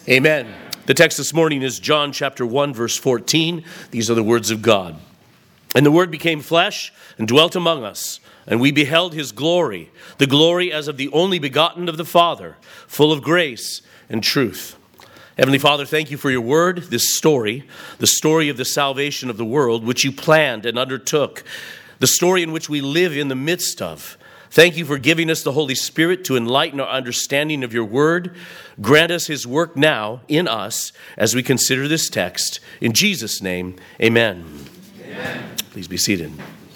Amen. The text this morning is John chapter 1, verse 14. These are the words of God. And the Word became flesh and dwelt among us, and we beheld his glory, the glory as of the only begotten of the Father, full of grace and truth. Heavenly Father, thank you for your word, this story, the story of the salvation of the world, which you planned and undertook, the story in which we live in the midst of. Thank you for giving us the Holy Spirit to enlighten our understanding of your word. Grant us his work now in us as we consider this text. In Jesus' name, amen. Amen. Please be seated.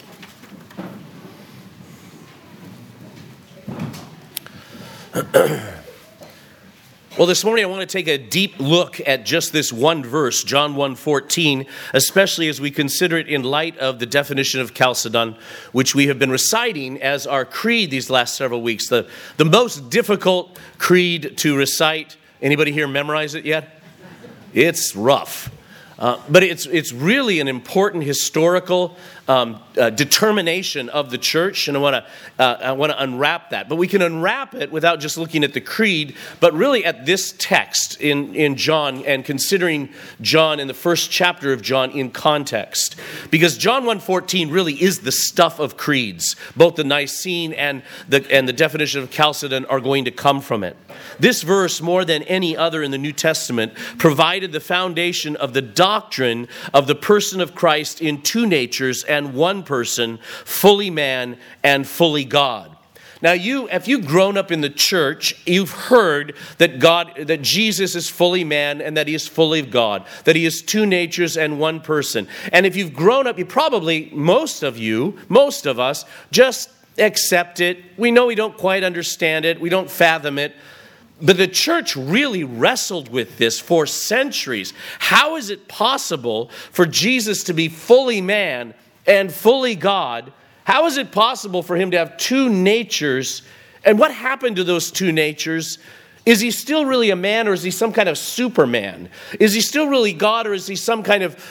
Well, this morning I want to take a deep look at just this one verse, John 1:14, especially as we consider it in light of the definition of Chalcedon, which we have been reciting as our creed these last several weeks. The most difficult creed to recite. Anybody here memorize it yet? It's rough. But it's really an important historical determination of the church, and I want to unwrap that. But we can unwrap it without just looking at the creed, but really at this text in John and considering John in the first chapter of John in context. Because John 1:14 really is the stuff of creeds. Both the Nicene and the definition of Chalcedon are going to come from it. This verse, more than any other in the New Testament, provided the foundation of the doctrine of the person of Christ in two natures and one person, fully man and fully God. Now, if you've grown up in the church, you've heard that Jesus is fully man and that he is fully God, that he is two natures and one person. And if you've grown up, most of us, just accept it. We know we don't quite understand it. We don't fathom it. But the church really wrestled with this for centuries. How is it possible for Jesus to be fully man and fully God? How is it possible for him to have two natures? And what happened to those two natures? Is he still really a man, or is he some kind of Superman? Is he still really God, or is he some kind of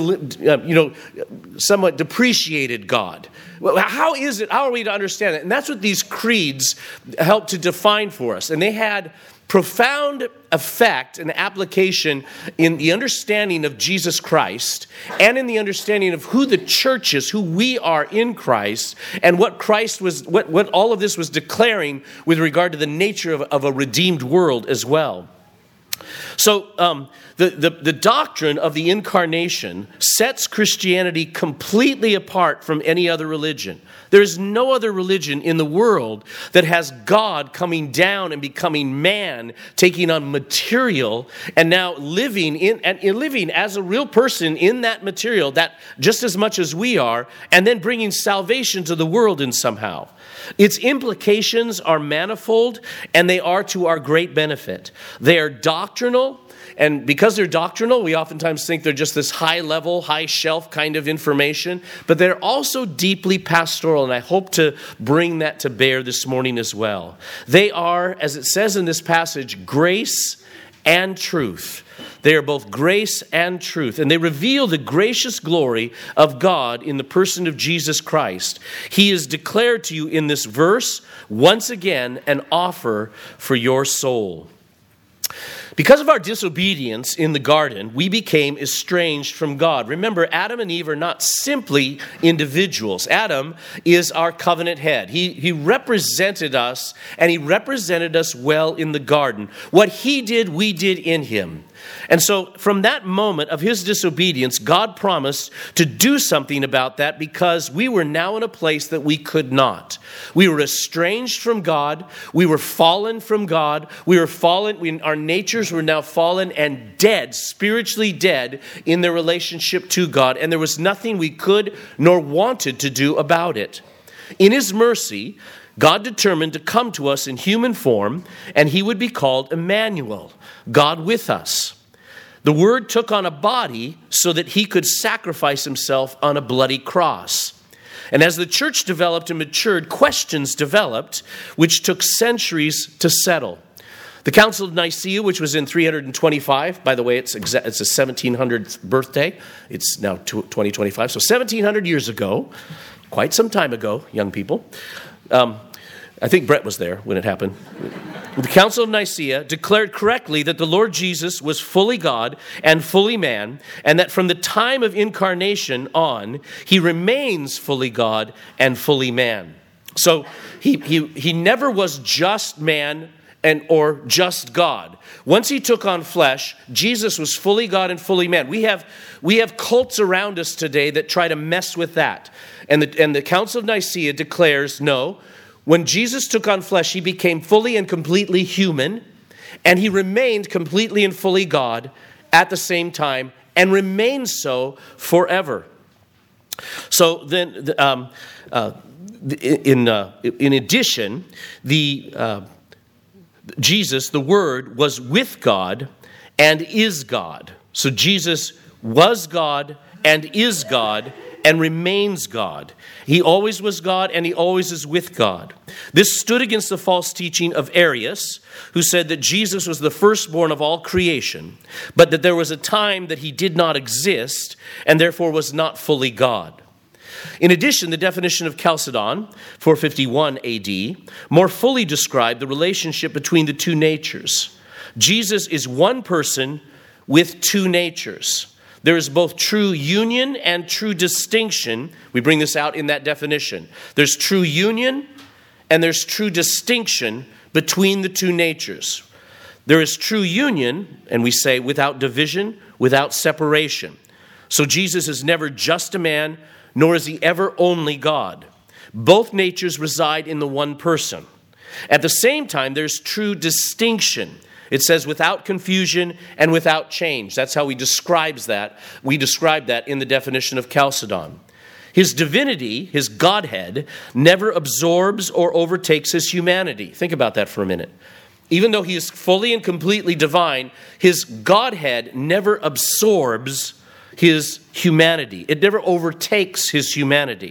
somewhat depreciated God? How is it? How are we to understand it? And that's what these creeds help to define for us. And they had profound effect and application in the understanding of Jesus Christ and in the understanding of who the church is, who we are in Christ, and what Christ was, what all of this was declaring with regard to the nature of a redeemed world as well. So the doctrine of the incarnation sets Christianity completely apart from any other religion. There is no other religion in the world that has God coming down and becoming man, taking on material, and now living as a real person in that material, that just as much as we are, and then bringing salvation to the world in somehow. Its implications are manifold, and they are to our great benefit. They are doctrinal, and because they're doctrinal, we oftentimes think they're just this high-level, high-shelf kind of information, but they're also deeply pastoral, and I hope to bring that to bear this morning as well. They are, as it says in this passage, grace and truth. They are both grace and truth, and they reveal the gracious glory of God in the person of Jesus Christ. He is declared to you in this verse, once again, an offer for your soul. Because of our disobedience in the garden, we became estranged from God. Remember, Adam and Eve are not simply individuals. Adam is our covenant head. He represented us, and he represented us well in the garden. What he did, we did in him. And so from that moment of his disobedience, God promised to do something about that because we were now in a place that we could not. We were estranged from God. We were fallen from God. We were fallen. Our natures were now fallen and dead, spiritually dead in their relationship to God. And there was nothing we could nor wanted to do about it. In his mercy, God determined to come to us in human form, and he would be called Emmanuel, God with us. The Word took on a body so that he could sacrifice himself on a bloody cross. And as the church developed and matured, questions developed, which took centuries to settle. The Council of Nicaea, which was in 325, by the way, it's a 1700th birthday. It's now 2025, so 1700 years ago, quite some time ago, young people. I think Brett was there when it happened. The Council of Nicaea declared correctly that the Lord Jesus was fully God and fully man, and that from the time of incarnation on, he remains fully God and fully man. So he never was just man or just God. Once he took on flesh, Jesus was fully God and fully man. We have cults around us today that try to mess with that. And the Council of Nicaea declares, no, when Jesus took on flesh, he became fully and completely human, and he remained completely and fully God at the same time, and remains so forever. So then, in addition, Jesus, the Word, was with God and is God. So Jesus was God and is God and remains God. He always was God and he always is with God. This stood against the false teaching of Arius, who said that Jesus was the firstborn of all creation, but that there was a time that he did not exist and therefore was not fully God. In addition, the definition of Chalcedon, 451 AD, more fully described the relationship between the two natures. Jesus is one person with two natures. There is both true union and true distinction. We bring this out in that definition. There's true union and there's true distinction between the two natures. There is true union, and we say without division, without separation. So Jesus is never just a man, nor is he ever only God. Both natures reside in the one person. At the same time, there's true distinction. It says without confusion and without change. That's how he describes that. We describe that in the definition of Chalcedon. His divinity, his Godhead, never absorbs or overtakes his humanity. Think about that for a minute. Even though he is fully and completely divine, his Godhead never absorbs his humanity. It never overtakes his humanity.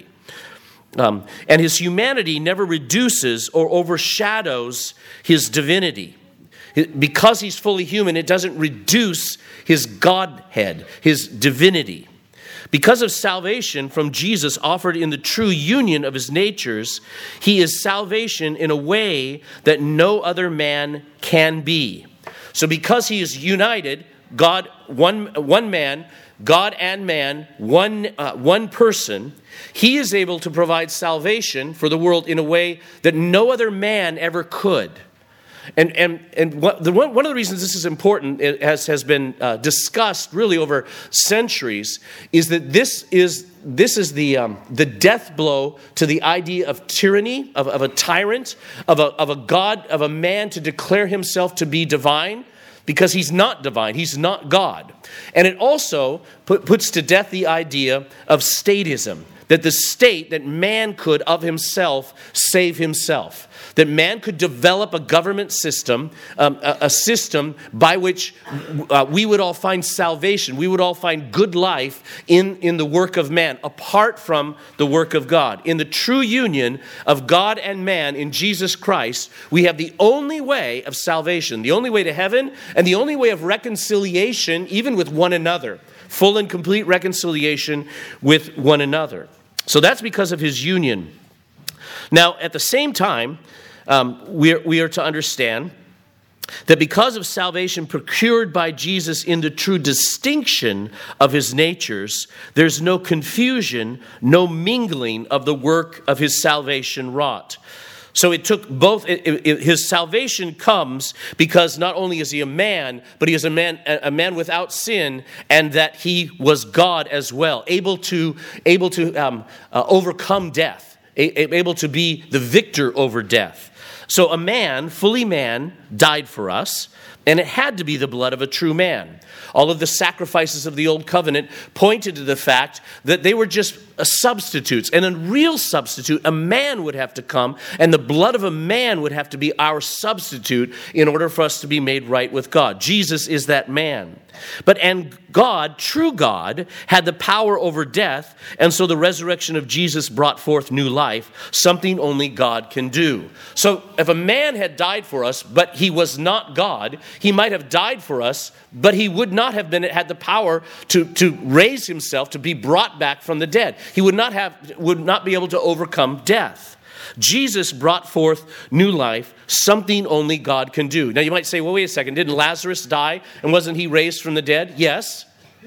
And his humanity never reduces or overshadows his divinity. Because he's fully human, it doesn't reduce his Godhead, his divinity. Because of salvation from Jesus offered in the true union of his natures, he is salvation in a way that no other man can be. So because he is united, God, one man, God and man, one person, he is able to provide salvation for the world in a way that no other man ever could. And one of the reasons this is important, as has been discussed really over centuries, is that this is the death blow to the idea of tyranny, of a tyrant, of a God, of a man to declare himself to be divine, because he's not divine, he's not God. And it also puts to death the idea of statism, that the state, that man could of himself save himself. That man could develop a government system, a system by which we would all find salvation. We would all find good life in the work of man, apart from the work of God. In the true union of God and man in Jesus Christ, we have the only way of salvation, the only way to heaven, and the only way of reconciliation, even with one another. Full and complete reconciliation with one another. So that's because of his union. Now, at the same time, we are to understand that because of salvation procured by Jesus in the true distinction of his natures, there's no confusion, no mingling of the work of his salvation wrought. So it took both. His salvation comes because not only is he a man, but he is a man without sin, and that he was God as well, able to overcome death, able to be the victor over death. So a man, fully man, died for us, and it had to be the blood of a true man. All of the sacrifices of the Old Covenant pointed to the fact that they were just substitutes. And a real substitute, a man would have to come, and the blood of a man would have to be our substitute in order for us to be made right with God. Jesus is that man. And God, true God, had the power over death, and so the resurrection of Jesus brought forth new life, something only God can do. So if a man had died for us, but he was not God, he might have died for us, but he would not have had the power to raise himself, to be brought back from the dead. He would not be able to overcome death. Jesus brought forth new life, something only God can do. Now you might say, well, wait a second, didn't Lazarus die and wasn't he raised from the dead? Yes.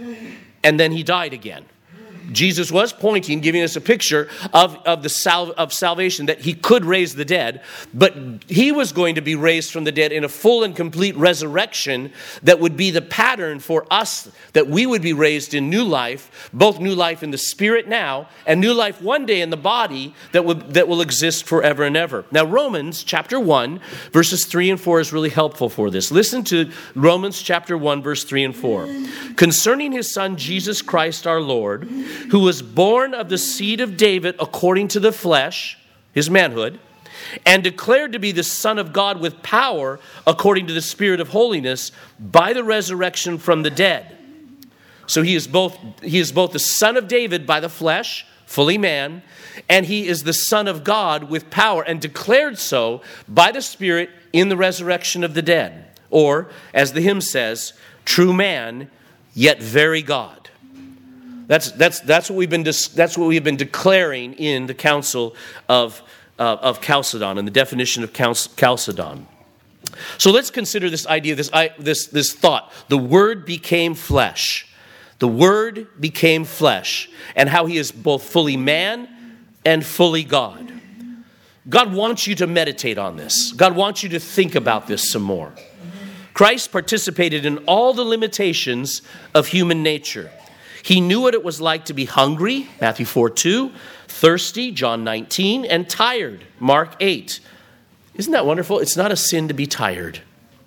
And then he died again. Jesus was pointing, giving us a picture of salvation, that he could raise the dead, but he was going to be raised from the dead in a full and complete resurrection that would be the pattern for us, that we would be raised in new life, both new life in the spirit now and new life one day in the body that will exist forever and ever. Now Romans chapter 1 verses 3 and 4 is really helpful for this. Listen to Romans chapter 1 verse 3 and 4. Concerning his son Jesus Christ our Lord, who was born of the seed of David according to the flesh, his manhood, and declared to be the Son of God with power according to the Spirit of holiness by the resurrection from the dead. So he is both the Son of David by the flesh, fully man, and he is the Son of God with power, and declared so by the Spirit in the resurrection of the dead. Or, as the hymn says, true man, yet very God. That's what we've been declaring in the Council of Chalcedon, and the definition of Chalcedon. So let's consider this idea, this thought. The Word became flesh. The Word became flesh, and how he is both fully man and fully God. God wants you to meditate on this. God wants you to think about this some more. Christ participated in all the limitations of human nature. He knew what it was like to be hungry, Matthew 4:2, thirsty, John 19, and tired, Mark 8. Isn't that wonderful? It's not a sin to be tired.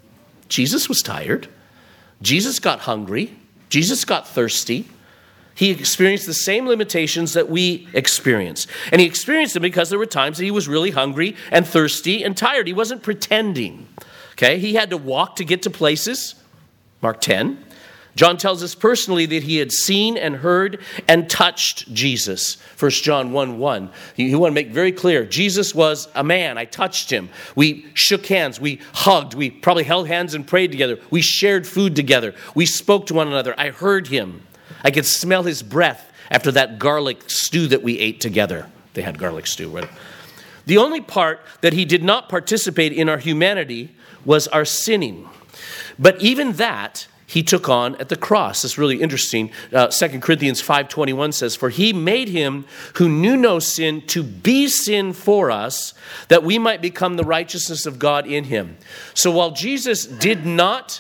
Jesus was tired. Jesus got hungry. Jesus got thirsty. He experienced the same limitations that we experience. And he experienced them because there were times that he was really hungry and thirsty and tired. He wasn't pretending. Okay, he had to walk to get to places, Mark 10. John tells us personally that he had seen and heard and touched Jesus. 1 John 1:1. You want to make very clear, Jesus was a man. I touched him. We shook hands. We hugged. We probably held hands and prayed together. We shared food together. We spoke to one another. I heard him. I could smell his breath after that garlic stew that we ate together. They had garlic stew, right? The only part that he did not participate in our humanity was our sinning. But even that he took on at the cross. It's really interesting. 2 Corinthians 5:21 says, for he made him who knew no sin to be sin for us, that we might become the righteousness of God in him. So while Jesus did not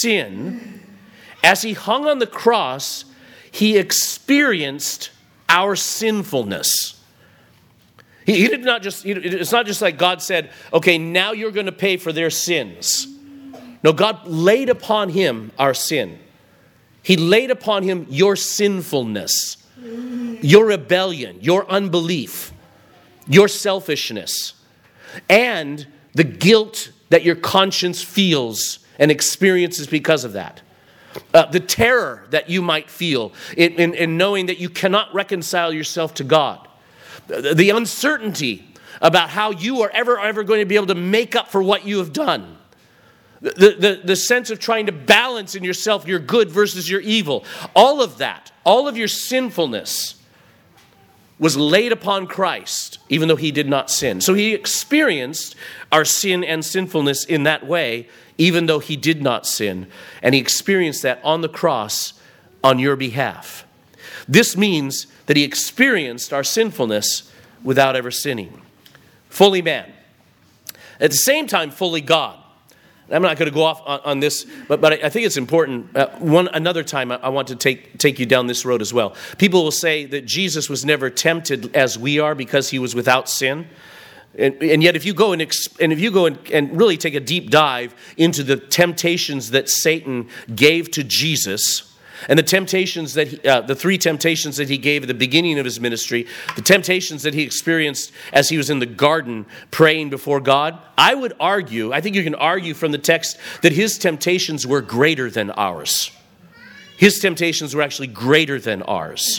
sin, as he hung on the cross, he experienced our sinfulness. He did not just, it's not just like God said, okay, now you're going to pay for their sins. No, God laid upon him our sin. He laid upon him your sinfulness, your rebellion, your unbelief, your selfishness, and the guilt that your conscience feels and experiences because of that. The terror that you might feel in knowing that you cannot reconcile yourself to God. The uncertainty about how you are ever going to be able to make up for what you have done. The sense of trying to balance in yourself your good versus your evil. All of that, all of your sinfulness was laid upon Christ, even though he did not sin. So he experienced our sin and sinfulness in that way, even though he did not sin. And he experienced that on the cross on your behalf. This means that he experienced our sinfulness without ever sinning. Fully man. At the same time, fully God. I'm not going to go off on this, but I think it's important. Another time I want to take you down this road as well. People will say that Jesus was never tempted as we are because he was without sin. And yet if you go and really take a deep dive into the temptations that Satan gave to Jesus, and the temptations that the three temptations that he gave at the beginning of his ministry, the temptations that he experienced as he was in the garden praying before God, I think you can argue from the text that his temptations were greater than ours. His temptations were actually greater than ours.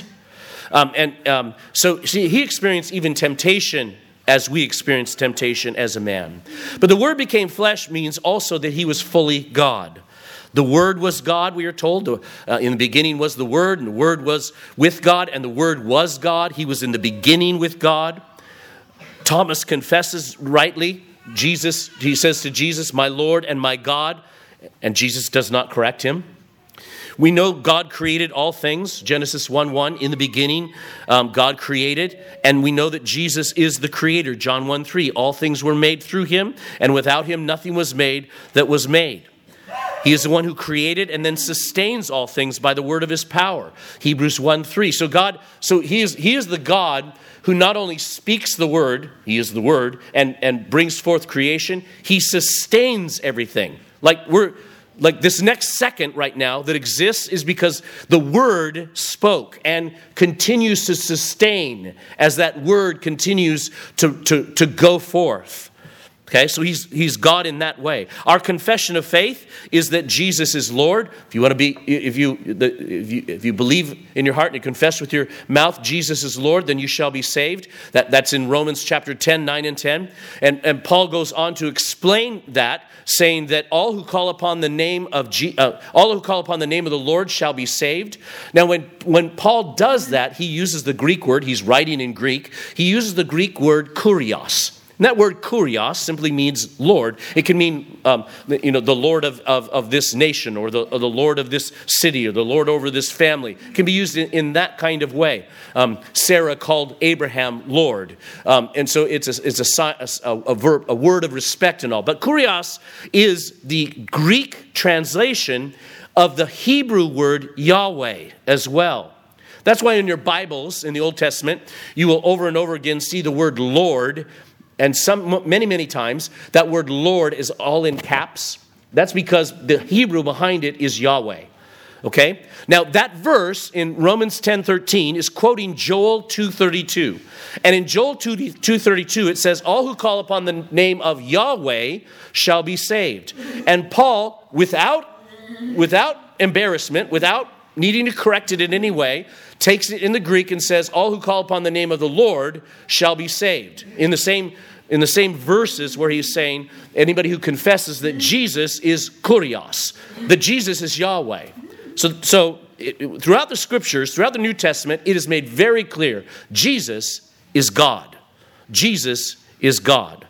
So he experienced even temptation as we experience temptation as a man. But the Word became flesh means also that he was fully God. The Word was God, we are told. In the beginning was the Word, and the Word was with God, and the Word was God. He was in the beginning with God. Thomas confesses rightly. Jesus, he says to Jesus, "My Lord and my God," and Jesus does not correct him. We know God created all things. Genesis 1:1, in the beginning, God created. And we know that Jesus is the creator. John 1:3, all things were made through him, and without him nothing was made that was made. He is the one who created and then sustains all things by the word of his power. Hebrews 1:3. So he is the God who not only speaks the word, he is the word, and brings forth creation, he sustains everything. Like this next second right now that exists is because the word spoke and continues to sustain as that word continues to go forth. Okay, so he's God in that way. Our confession of faith is that Jesus is Lord. If you believe in your heart and you confess with your mouth Jesus is Lord, then you shall be saved. That's in Romans chapter 10, 9 and 10. And Paul goes on to explain that, saying that all who call upon the name of the Lord shall be saved. Now, when Paul does that, he uses the Greek word. He's writing in Greek. He uses the Greek word kurios. And that word kurios simply means Lord. It can mean, the Lord of this nation, or the Lord of this city, or the Lord over this family. It can be used in that kind of way. Sarah called Abraham Lord, and so it's a verb, a word of respect and all. But kurios is the Greek translation of the Hebrew word Yahweh as well. That's why in your Bibles in the Old Testament you will over and over again see the word Lord. And many times, that word Lord is all in caps. That's because the Hebrew behind it is Yahweh. Okay? Now, that verse in Romans 10:13 is quoting Joel 2:32. And in Joel 2:32, it says, "All who call upon the name of Yahweh shall be saved." And Paul, without embarrassment, without needing to correct it in any way, takes it in the Greek and says, "All who call upon the name of the Lord shall be saved." In the same verses where he's saying, anybody who confesses that Jesus is kurios, that Jesus is Yahweh. So throughout the scriptures, throughout the New Testament, it is made very clear, Jesus is God. Jesus is God.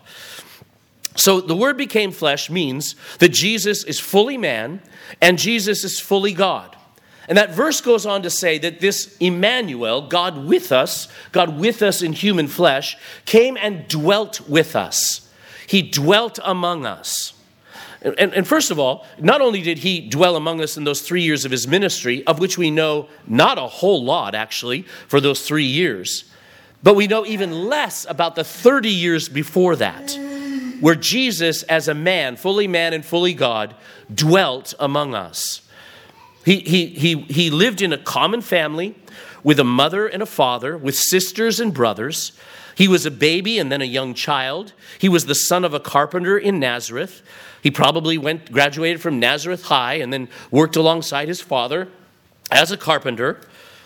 So the word became flesh means that Jesus is fully man and Jesus is fully God. And that verse goes on to say that this Emmanuel, God with us in human flesh, came and dwelt with us. He dwelt among us. And first of all, not only did he dwell among us in those 3 years of his ministry, of which we know not a whole lot actually for those 3 years, but we know even less about the 30 years before that, where Jesus as a man and fully God, dwelt among us. He lived in a common family with a mother and a father, with sisters and brothers. He was a baby and then a young child. He was the son of a carpenter in Nazareth. He probably graduated from Nazareth High and then worked alongside his father as a carpenter.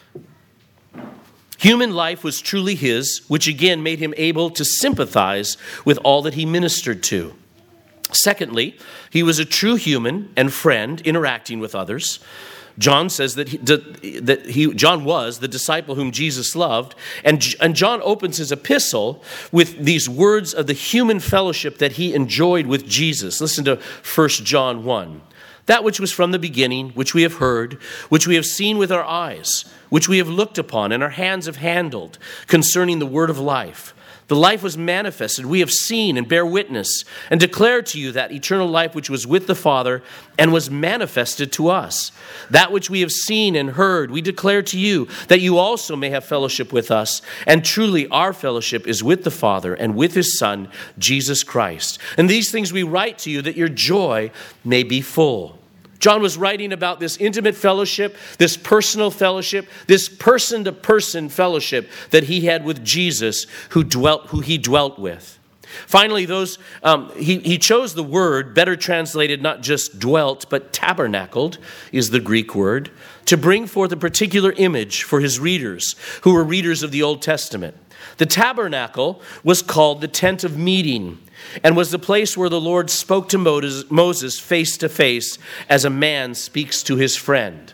Human life was truly his, which again made him able to sympathize with all that he ministered to. Secondly, he was a true human and friend interacting with others. John says that John was the disciple whom Jesus loved, and John opens his epistle with these words of the human fellowship that he enjoyed with Jesus. Listen to 1 John 1. "That which was from the beginning, which we have heard, which we have seen with our eyes, which we have looked upon and our hands have handled, concerning the word of life. The life was manifested. We have seen and bear witness and declare to you that eternal life which was with the Father and was manifested to us. That which we have seen and heard, we declare to you, that you also may have fellowship with us. And truly our fellowship is with the Father and with his Son, Jesus Christ. And these things we write to you, that your joy may be full." John was writing about this intimate fellowship, this personal fellowship, this person-to-person fellowship that he had with Jesus, who he dwelt with. Finally, he chose the word, better translated not just dwelt, but tabernacled is the Greek word, to bring forth a particular image for his readers, who were readers of the Old Testament. The tabernacle was called the tent of meeting, and was the place where the Lord spoke to Moses face to face as a man speaks to his friend.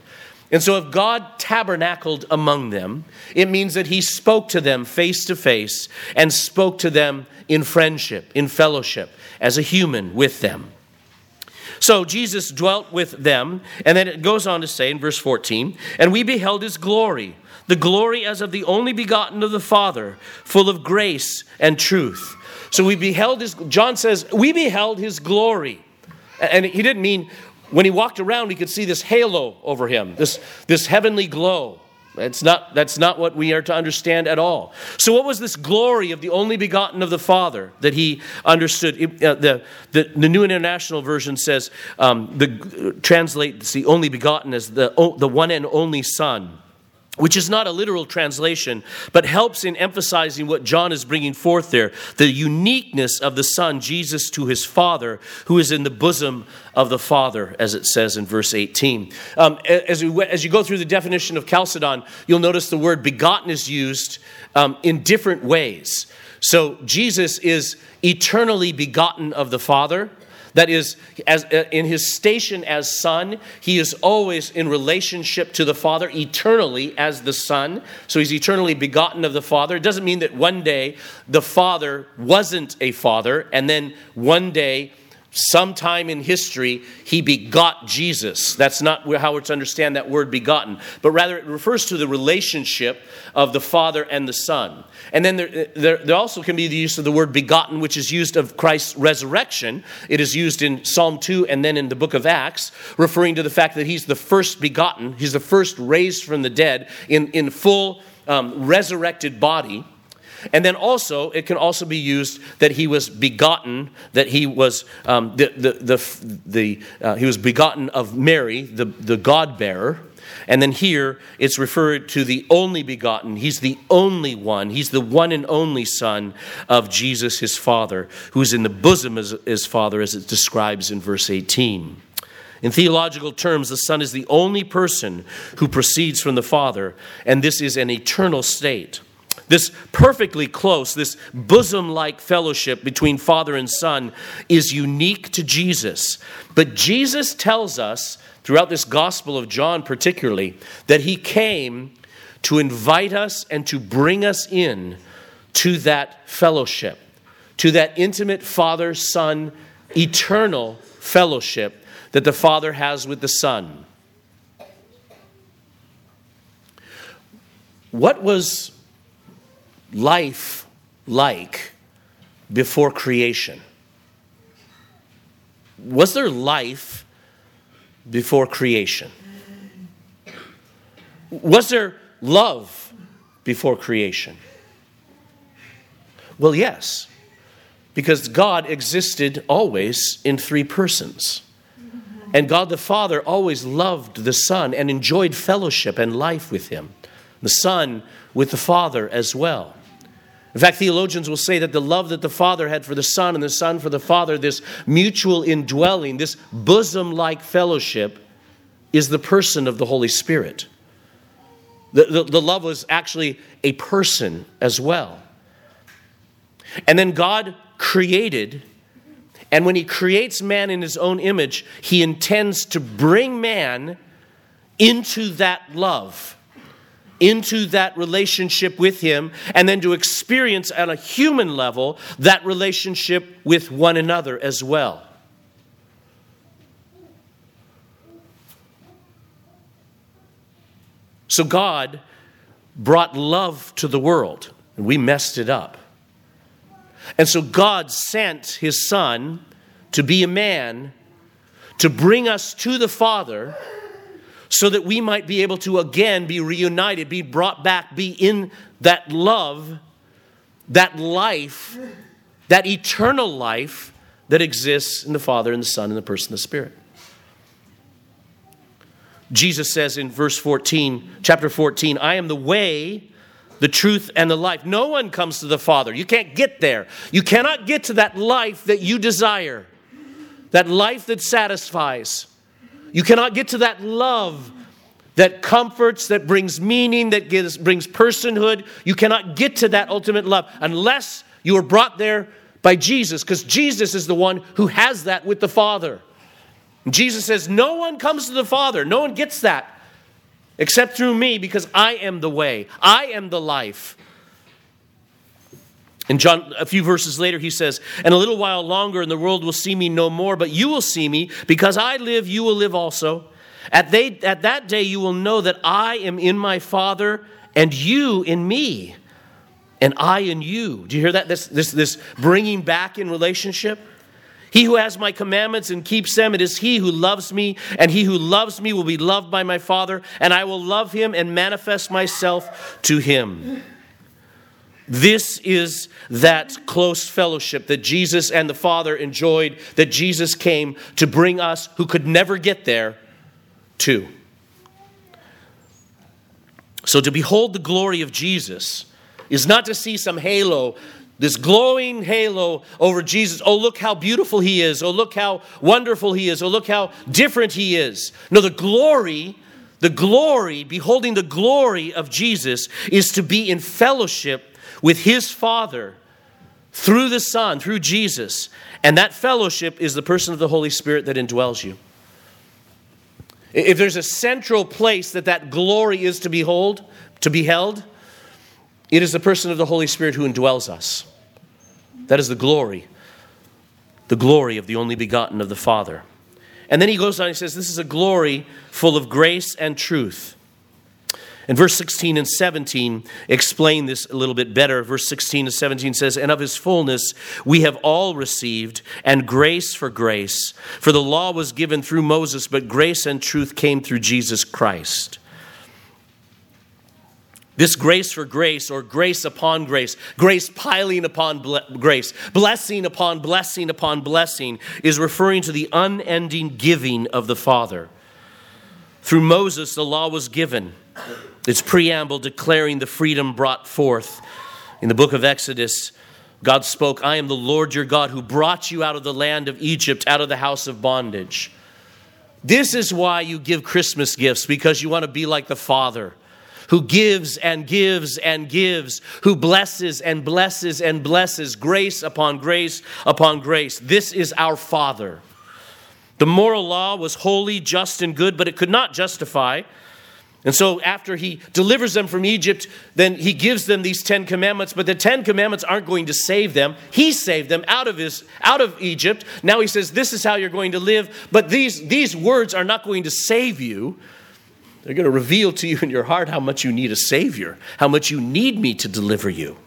And so if God tabernacled among them, it means that he spoke to them face to face and spoke to them in friendship, in fellowship, as a human with them. So Jesus dwelt with them, and then it goes on to say in verse 14, and we beheld his glory, the glory as of the only begotten of the Father, full of grace and truth. So we beheld John says, we beheld his glory. And he didn't mean when he walked around, we could see this halo over him, this heavenly glow. That's not what we are to understand at all. So what was this glory of the only begotten of the Father that he understood? The New International Version says, translates the only begotten as the one and only Son, which is not a literal translation, but helps in emphasizing what John is bringing forth there, the uniqueness of the Son, Jesus, to his Father, who is in the bosom of the Father, as it says in verse 18. As you go through the definition of Chalcedon, you'll notice the word begotten is used in different ways. So Jesus is eternally begotten of the Father. That is, as in his station as Son, he is always in relationship to the Father eternally as the Son. So he's eternally begotten of the Father. It doesn't mean that one day the Father wasn't a Father, and then one day, sometime in history, he begot Jesus. That's not how we're to understand that word begotten, but rather it refers to the relationship of the Father and the Son. And then there also can be the use of the word begotten, which is used of Christ's resurrection. It is used in Psalm 2 and then in the book of Acts, referring to the fact that he's the first begotten, he's the first raised from the dead in full resurrected body. And then also, it can also be used that he was begotten, that he was he was begotten of Mary, the God-bearer. And then here, it's referred to the only begotten. He's the only one. He's the one and only Son of Jesus, his Father, who is in the bosom of his Father, as it describes in verse 18. In theological terms, the Son is the only person who proceeds from the Father, and this is an eternal state. This perfectly close, this bosom-like fellowship between Father and Son is unique to Jesus. But Jesus tells us, throughout this Gospel of John particularly, that he came to invite us and to bring us in to that fellowship, to that intimate Father-Son, eternal fellowship that the Father has with the Son. What was life like before creation? Was there life before creation? Was there love before creation? Well, yes, because God existed always in three persons. And God the Father always loved the Son and enjoyed fellowship and life with him. The Son with the Father as well. In fact, theologians will say that the love that the Father had for the Son and the Son for the Father, this mutual indwelling, this bosom-like fellowship, is the person of the Holy Spirit. The love was actually a person as well. And then God created, and when he creates man in his own image, he intends to bring man into that love, into that relationship with him, and then to experience on a human level that relationship with one another as well. So God brought love to the world, and we messed it up. And so God sent his Son to be a man, to bring us to the Father, so that we might be able to again be reunited, be brought back, be in that love, that life, that eternal life that exists in the Father and the Son and the person of the Spirit. Jesus says in chapter 14, I am the way, the truth, and the life. No one comes to the Father. You can't get there. You cannot get to that life that you desire, that life that satisfies. You cannot get to that love that comforts, that brings meaning, that brings personhood. You cannot get to that ultimate love unless you are brought there by Jesus, because Jesus is the one who has that with the Father. And Jesus says, no one comes to the Father. No one gets that except through me, because I am the way. I am the life. In John, a few verses later, he says, and a little while longer and the world will see me no more, but you will see me. Because I live, you will live also. At that day you will know that I am in my Father, and you in me, and I in you. Do you hear that? This bringing back in relationship? He who has my commandments and keeps them, it is he who loves me, and he who loves me will be loved by my Father, and I will love him and manifest myself to him. This is that close fellowship that Jesus and the Father enjoyed, that Jesus came to bring us who could never get there to. So to behold the glory of Jesus is not to see some halo, this glowing halo over Jesus. Oh, look how beautiful he is. Oh, look how wonderful he is. Oh, look how different he is. No, the glory, beholding the glory of Jesus is to be in fellowship with his Father through the Son, through Jesus. And that fellowship is the person of the Holy Spirit that indwells you. If there's a central place that glory is to beheld, it is the person of the Holy Spirit who indwells us. That is the glory of the only begotten of the Father. And then he goes on, he says, this is a glory full of grace and truth. And verse 16 and 17 explain this a little bit better. Verse 16 and 17 says, and of his fullness we have all received, and grace for grace. For the law was given through Moses, but grace and truth came through Jesus Christ. This grace for grace, or grace upon grace, grace piling upon grace, blessing upon blessing upon blessing, is referring to the unending giving of the Father. Through Moses, the law was given. Its preamble declaring the freedom brought forth. In the book of Exodus, God spoke, I am the Lord your God who brought you out of the land of Egypt, out of the house of bondage. This is why you give Christmas gifts, because you want to be like the Father, who gives and gives and gives, who blesses and blesses and blesses, grace upon grace upon grace. This is our Father. The moral law was holy, just, and good, but it could not justify. And so after he delivers them from Egypt, then he gives them these 10 commandments, but the 10 commandments aren't going to save them. He saved them out of Egypt. Now he says, this is how you're going to live, but these words are not going to save you. They're going to reveal to you in your heart how much you need a Savior, how much you need me to deliver you.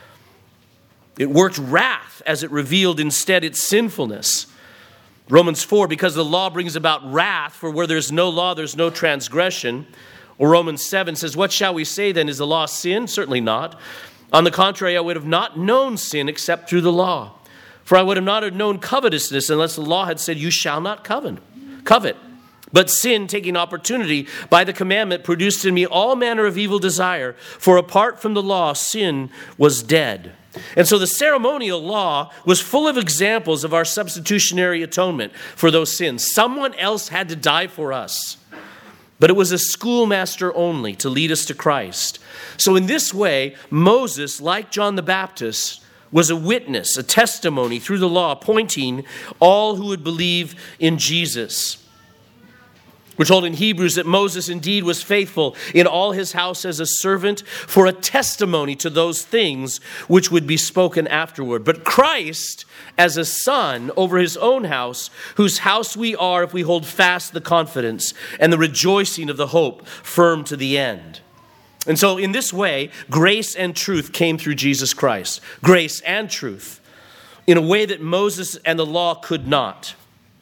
It worked wrath as it revealed instead its sinfulness. Romans 4, because the law brings about wrath, for where there's no law, there's no transgression. Or Romans 7 says, what shall we say then? Is the law sin? Certainly not. On the contrary, I would have not known sin except through the law. For I would have not known covetousness unless the law had said, you shall not covet. But sin, taking opportunity by the commandment, produced in me all manner of evil desire. For apart from the law, sin was dead. And so the ceremonial law was full of examples of our substitutionary atonement for those sins. Someone else had to die for us. But it was a schoolmaster only to lead us to Christ. So in this way, Moses, like John the Baptist, was a witness, a testimony through the law, pointing all who would believe in Jesus. We're told in Hebrews that Moses indeed was faithful in all his house as a servant for a testimony to those things which would be spoken afterward. But Christ as a son over his own house, whose house we are if we hold fast the confidence and the rejoicing of the hope firm to the end. And so in this way, grace and truth came through Jesus Christ. Grace and truth in a way that Moses and the law could not.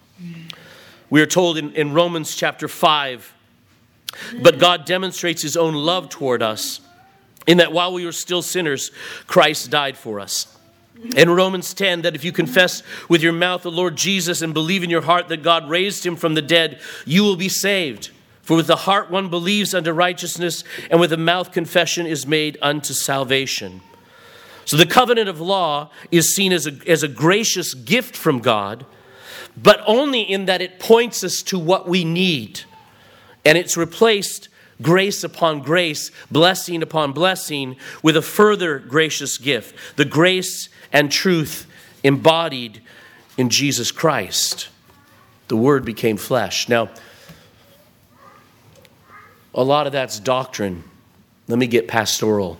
We are told in Romans chapter 5, but God demonstrates his own love toward us in that while we were still sinners, Christ died for us. In Romans 10, that if you confess with your mouth the Lord Jesus and believe in your heart that God raised him from the dead, you will be saved. For with the heart one believes unto righteousness, and with the mouth confession is made unto salvation. So the covenant of law is seen as a gracious gift from God, but only in that it points us to what we need. And it's replaced grace upon grace, blessing upon blessing, with a further gracious gift, the grace and truth embodied in Jesus Christ. The Word became flesh. Now, A lot of that's doctrine. Let me get pastoral.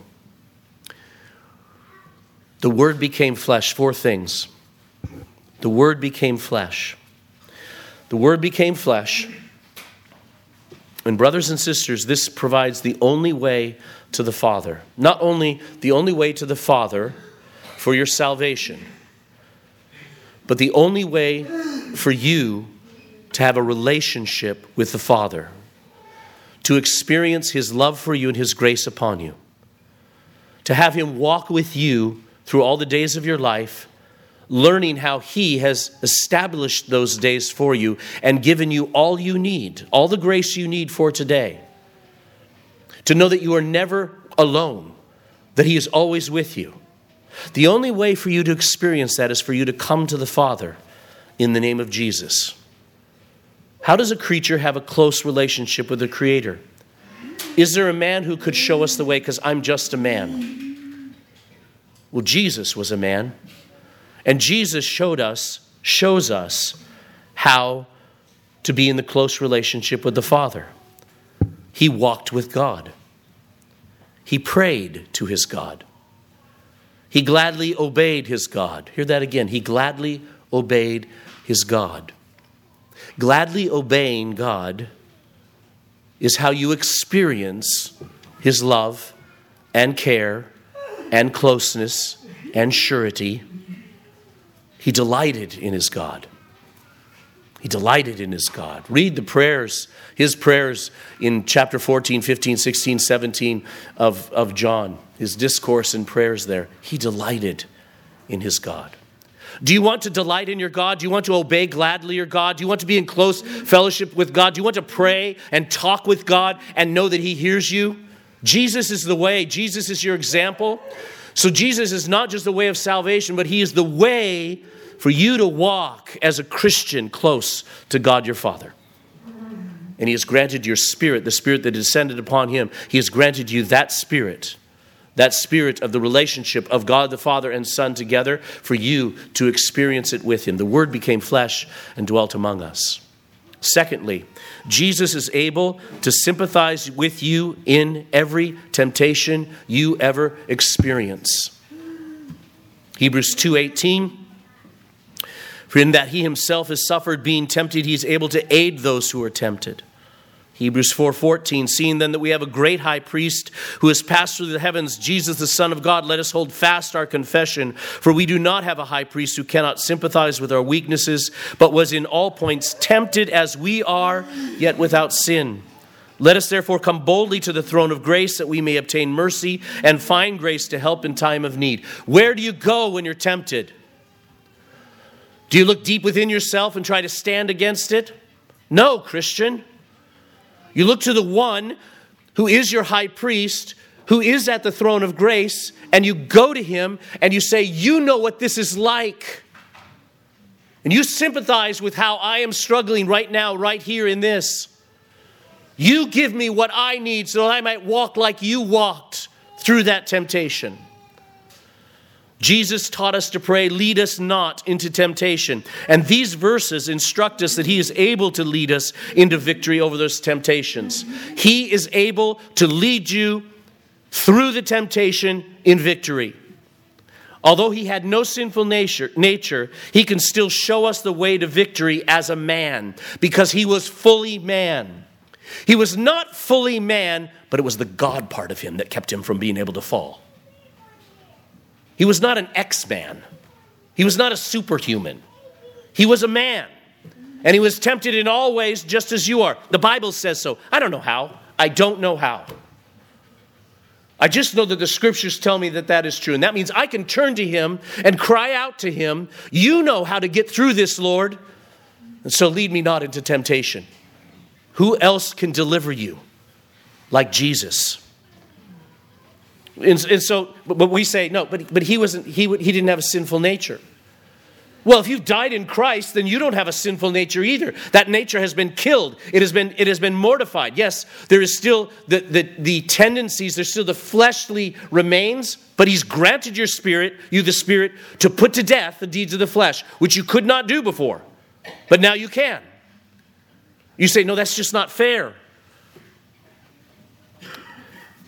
The Word became flesh. 4 things. The Word became flesh. The Word became flesh. And brothers and sisters, this provides the only way to the Father. Not only the only way to the Father for your salvation, but the only way for you to have a relationship with the Father, to experience His love for you and His grace upon you, to have Him walk with you through all the days of your life, learning how He has established those days for you and given you all you need, all the grace you need for today. To know that you are never alone, that He is always with you. The only way for you to experience that is for you to come to the Father in the name of Jesus. How does a creature have a close relationship with the Creator? Is there a man who could show us the way because I'm just a man? Well, Jesus was a man. And Jesus shows us how to be in the close relationship with the Father. He walked with God. He prayed to His God. He gladly obeyed His God. Hear that again. He gladly obeyed His God. Gladly obeying God is how you experience His love and care and closeness and surety. He delighted in His God. He delighted in His God. Read the prayers, His prayers in chapter 14, 15, 16, 17 of John. His discourse and prayers there. He delighted in His God. Do you want to delight in your God? Do you want to obey gladly your God? Do you want to be in close fellowship with God? Do you want to pray and talk with God and know that He hears you? Jesus is the way. Jesus is your example. So Jesus is not just the way of salvation, but He is the way for you to walk as a Christian close to God your Father. And He has granted your spirit, the Spirit that descended upon Him. He has granted you that Spirit of the relationship of God the Father and Son together for you to experience it with Him. The Word became flesh and dwelt among us. Secondly, Jesus is able to sympathize with you in every temptation you ever experience. Hebrews 2:18, for in that He Himself has suffered being tempted, He is able to aid those who are tempted. Hebrews 4:14, seeing then that we have a great high priest who has passed through the heavens, Jesus the Son of God, let us hold fast our confession. For we do not have a high priest who cannot sympathize with our weaknesses, but was in all points tempted as we are, yet without sin. Let us therefore come boldly to the throne of grace that we may obtain mercy and find grace to help in time of need. Where do you go when you're tempted? Do you look deep within yourself and try to stand against it? No, Christian. You look to the one who is your high priest, who is at the throne of grace, and you go to Him and you say, you know what this is like. And you sympathize with how I am struggling right now, right here in this. You give me what I need so that I might walk like you walked through that temptation. Jesus taught us to pray, lead us not into temptation. And these verses instruct us that He is able to lead us into victory over those temptations. He is able to lead you through the temptation in victory. Although He had no sinful nature, He can still show us the way to victory as a man because He was fully man. He was not fully man, but it was the God part of Him that kept Him from being able to fall. He was not an X-man. He was not a superhuman. He was a man. And He was tempted in all ways just as you are. The Bible says so. I don't know how. I don't know how. I just know that the Scriptures tell me that that is true. And that means I can turn to Him and cry out to Him, you know how to get through this, Lord. And so lead me not into temptation. Who else can deliver you like Jesus? And so, but we say, no, but he didn't have a sinful nature. Well, if you've died in Christ, then you don't have a sinful nature either. That nature has been killed. It has been mortified. Yes, there is still the tendencies, there's still the fleshly remains, but He's granted you the Spirit, to put to death the deeds of the flesh, which you could not do before. But now you can. You say, no, that's just not fair.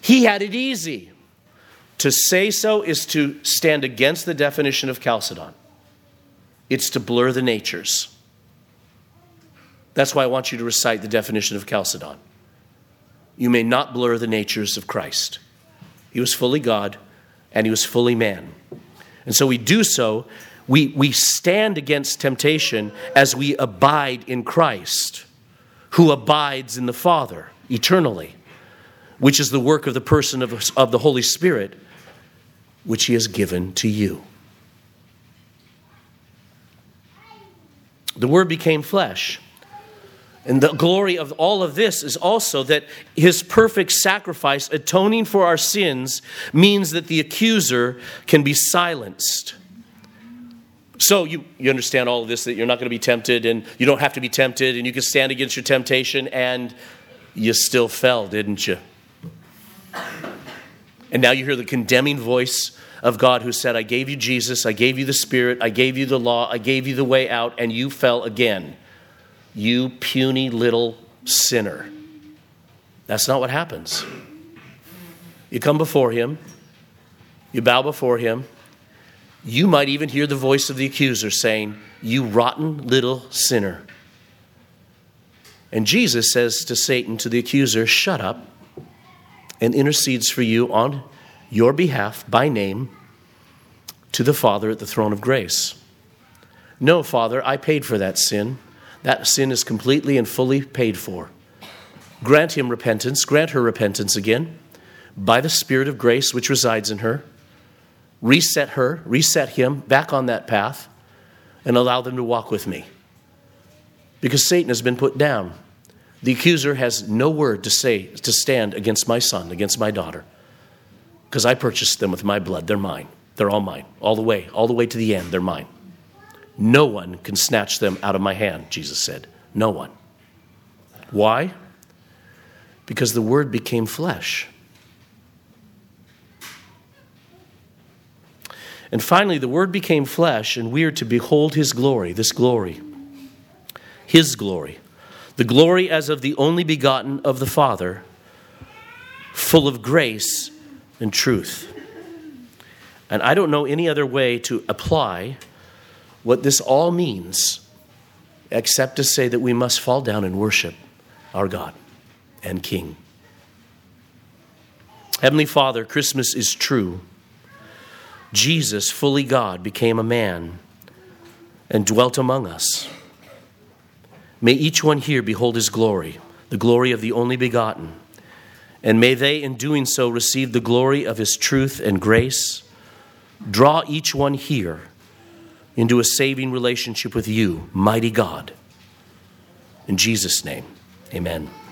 He had it easy. To say so is to stand against the definition of Chalcedon. It's to blur the natures. That's why I want you to recite the definition of Chalcedon. You may not blur the natures of Christ. He was fully God and he was fully man. And so we do so, we stand against temptation as we abide in Christ, who abides in the Father eternally, which is the work of the person of the Holy Spirit, which he has given to you. The Word became flesh. And the glory of all of this is also that his perfect sacrifice, atoning for our sins, means that the accuser can be silenced. So you understand all of this, that you're not going to be tempted, and you don't have to be tempted, and you can stand against your temptation, and you still fell, didn't you? And now you hear the condemning voice of God who said, I gave you Jesus, I gave you the Spirit, I gave you the law, I gave you the way out, and you fell again. You puny little sinner. That's not what happens. You come before him, you bow before him. You might even hear the voice of the accuser saying, you rotten little sinner. And Jesus says to Satan, to the accuser, shut up, and intercedes for you on your behalf by name to the Father at the throne of grace. No, Father, I paid for that sin. That sin is completely and fully paid for. Grant him repentance, grant her repentance again by the Spirit of grace which resides in her. Reset her, reset him back on that path, and allow them to walk with me. Because Satan has been put down. The accuser has no word to say to stand against my son, against my daughter. Because I purchased them with my blood. They're mine. They're all mine. All the way to the end, they're mine. No one can snatch them out of my hand, Jesus said. No one. Why? Because the Word became flesh. And finally, the Word became flesh, and we are to behold his glory, this glory. His glory. The glory as of the only begotten of the Father, full of grace and truth. And I don't know any other way to apply what this all means except to say that we must fall down and worship our God and King. Heavenly Father, Christmas is true. Jesus, fully God, became a man and dwelt among us. May each one here behold his glory, the glory of the only begotten. And may they, in doing so, receive the glory of his truth and grace. Draw each one here into a saving relationship with you, mighty God. In Jesus' name, amen.